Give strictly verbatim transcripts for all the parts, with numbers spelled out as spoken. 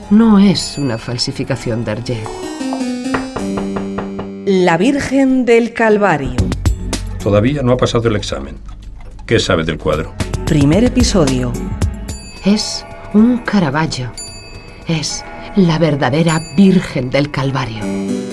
no es una falsificación de Hergé. La Virgen del Calvario. Todavía no ha pasado el examen. ¿Qué sabe del cuadro? Primer episodio. Es un Caravaggio. Es la verdadera Virgen del Calvario.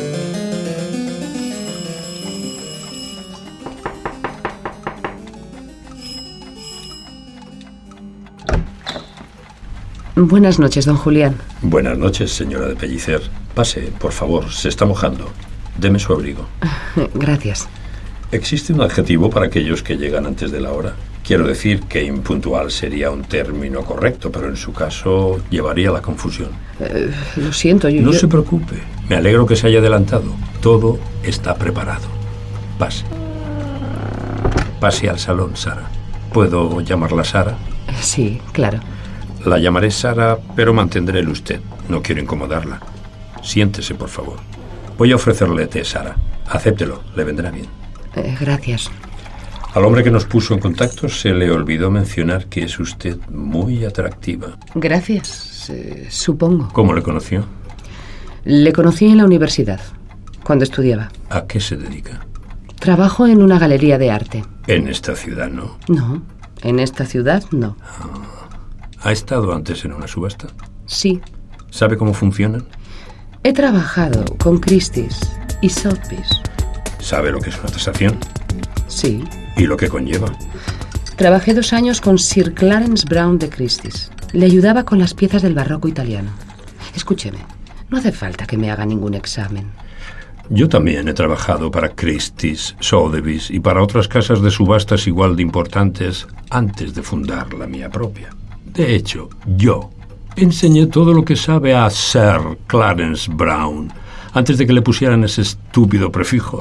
Buenas noches, don Julián. Buenas noches, señora de Pellicer. Pase, por favor, se está mojando. Deme su abrigo. Gracias. ¿Existe un adjetivo para aquellos que llegan antes de la hora? Quiero decir que impuntual sería un término correcto, pero en su caso llevaría a la confusión. Eh, lo siento, yo... No yo... se preocupe. Me alegro que se haya adelantado. Todo está preparado. Pase. Pase al salón, Sara. ¿Puedo llamarla Sara? Sí, claro. La llamaré Sara, pero mantendré el usted. No quiero incomodarla. Siéntese, por favor. Voy a ofrecerle té, Sara. Acéptelo, le vendrá bien. Eh, gracias. Al hombre que nos puso en contacto se le olvidó mencionar que es usted muy atractiva. Gracias, eh, supongo. ¿Cómo le conoció? Le conocí en la universidad, cuando estudiaba. ¿A qué se dedica? Trabajo en una galería de arte. En esta ciudad, ¿no? No, en esta ciudad no. ¿Ha estado antes en una subasta? Sí. ¿Sabe cómo funcionan? He trabajado con Christie's y Sotheby's. ¿Sabe lo que es una tasación? Sí. ¿Y lo que conlleva? Trabajé dos años con Sir Clarence Brown de Christie's. Le ayudaba con las piezas del barroco italiano. Escúcheme, no hace falta que me haga ningún examen. Yo también he trabajado para Christie's, Sotheby's y para otras casas de subastas igual de importantes antes de fundar la mía propia. De hecho, yo enseñé todo lo que sabe a Sir Clarence Brown antes de que le pusieran ese estúpido prefijo.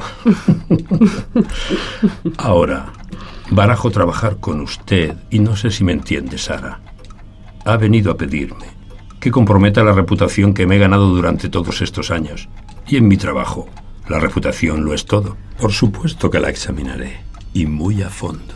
Ahora, barajo trabajar con usted y no sé si me entiende, Sara. Ha venido a pedirme que comprometa la reputación que me he ganado durante todos estos años. Y en mi trabajo, la reputación lo es todo. Por supuesto que la examinaré, y muy a fondo.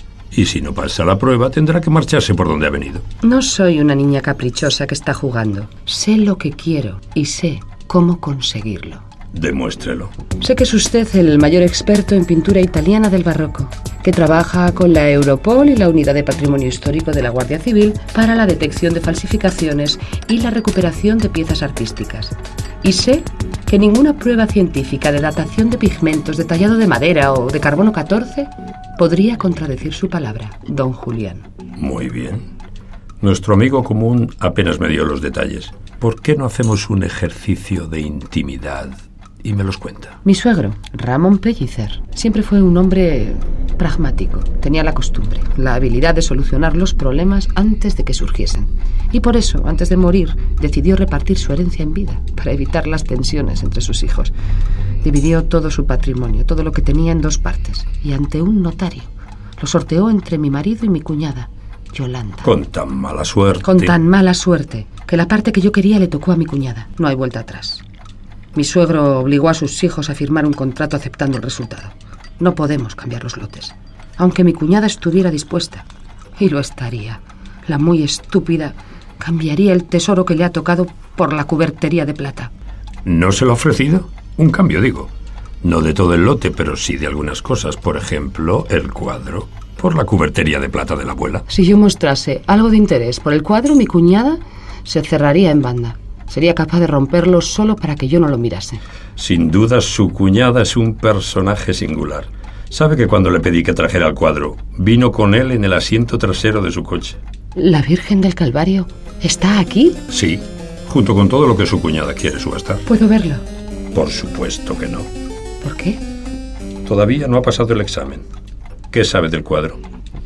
Y si no pasa la prueba, tendrá que marcharse por donde ha venido. No soy una niña caprichosa que está jugando. Sé lo que quiero y sé cómo conseguirlo. Demuéstrelo. Sé que es usted el mayor experto en pintura italiana del barroco, que trabaja con la Europol y la Unidad de Patrimonio Histórico de la Guardia Civil para la detección de falsificaciones y la recuperación de piezas artísticas. Y sé que ninguna prueba científica de datación de pigmentos de tallado de madera o de carbono catorce podría contradecir su palabra, don Julián. Muy bien. Nuestro amigo común apenas me dio los detalles. ¿Por qué no hacemos un ejercicio de intimidad y me los cuenta? Mi suegro, Ramón Pellicer, siempre fue un hombre pragmático. Tenía la costumbre, la habilidad de solucionar los problemas antes de que surgiesen. Y por eso, antes de morir, decidió repartir su herencia en vida, para evitar las tensiones entre sus hijos. Dividió todo su patrimonio, todo lo que tenía, en dos partes, y ante un notario. Lo sorteó entre mi marido y mi cuñada, Yolanda. Con tan mala suerte. Con tan mala suerte, que la parte que yo quería le tocó a mi cuñada. No hay vuelta atrás. Mi suegro obligó a sus hijos a firmar un contrato aceptando el resultado. No podemos cambiar los lotes, aunque mi cuñada estuviera dispuesta. Y lo estaría. La muy estúpida cambiaría el tesoro que le ha tocado por la cubertería de plata. ¿No se lo ha ofrecido? Un cambio, digo. No de todo el lote, pero sí de algunas cosas. Por ejemplo, el cuadro, por la cubertería de plata de la abuela. Si yo mostrase algo de interés por el cuadro, mi cuñada se cerraría en banda. Sería capaz de romperlo solo para que yo no lo mirase. Sin duda, su cuñada es un personaje singular. ¿Sabe que cuando le pedí que trajera el cuadro, vino con él en el asiento trasero de su coche? ¿La Virgen del Calvario está aquí? Sí, junto con todo lo que su cuñada quiere subastar. ¿Puedo verlo? Por supuesto que no. ¿Por qué? Todavía no ha pasado el examen. ¿Qué sabe del cuadro?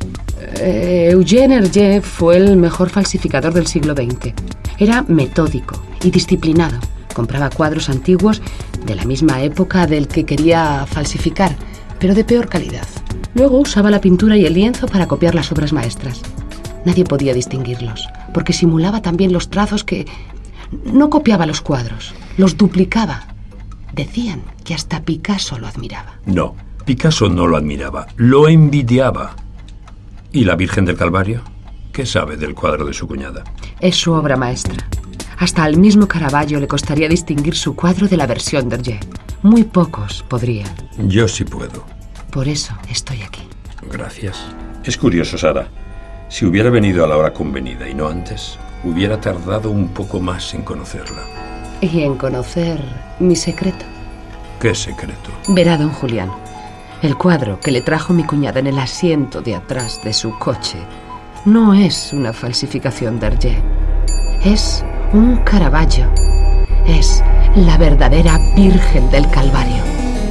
Eh, Eugène Hergé fue el mejor falsificador del siglo veinte. Era metódico y disciplinado. Compraba cuadros antiguos de la misma época del que quería falsificar, pero de peor calidad. Luego usaba la pintura y el lienzo para copiar las obras maestras. Nadie podía distinguirlos, porque simulaba también los trazos que... No copiaba los cuadros, los duplicaba. Decían que hasta Picasso lo admiraba. No, Picasso no lo admiraba, lo envidiaba. ¿Y la Virgen del Calvario? ¿Qué sabe del cuadro de su cuñada? Es su obra maestra. Hasta al mismo Caravaggio le costaría distinguir su cuadro de la versión d'Hergé. Muy pocos podrían. Yo sí puedo. Por eso estoy aquí. Gracias. Es curioso, Sara. Si hubiera venido a la hora convenida y no antes, hubiera tardado un poco más en conocerla. Y en conocer mi secreto. ¿Qué secreto? Verá, don Julián, el cuadro que le trajo mi cuñada en el asiento de atrás de su coche no es una falsificación d'Hergé. Es un Caravaggio. Es la verdadera Virgen del Calvario.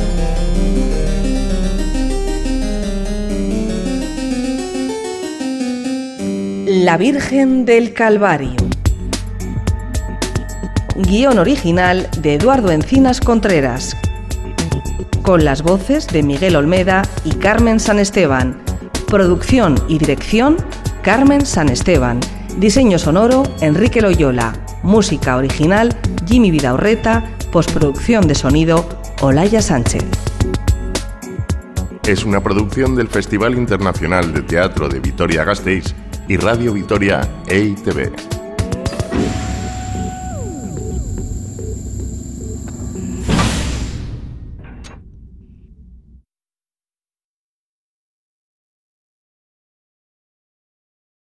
La Virgen del Calvario. Guión original de Eduardo Encinas Contreras, con las voces de Miguel Olmeda y Carmen San Esteban. Producción y dirección, Carmen San Esteban. Diseño sonoro, Enrique Loyola. Música original, Jimmy Vidaurreta. Postproducción de sonido, Olaya Sánchez. Es una producción del Festival Internacional de Teatro de Vitoria-Gasteiz y Radio Vitoria E I T V.